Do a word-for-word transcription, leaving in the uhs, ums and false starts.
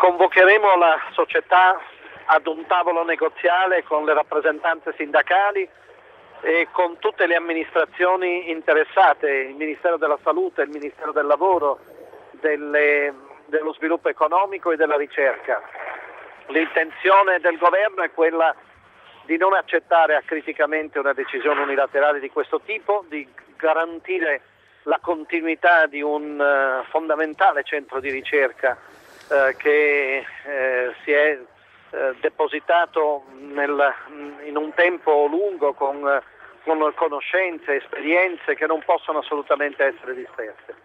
Convocheremo la società ad un tavolo negoziale con le rappresentanze sindacali e con tutte le amministrazioni interessate, il Ministero della Salute, il Ministero del Lavoro, delle, dello Sviluppo Economico e della Ricerca. L'intenzione del governo è quella di non accettare acriticamente una decisione unilaterale di questo tipo, di garantire la continuità di un uh, fondamentale centro di ricerca uh, che uh, si è uh, depositato nel, in un tempo lungo con, uh, con conoscenze, esperienze che non possono assolutamente essere disperse.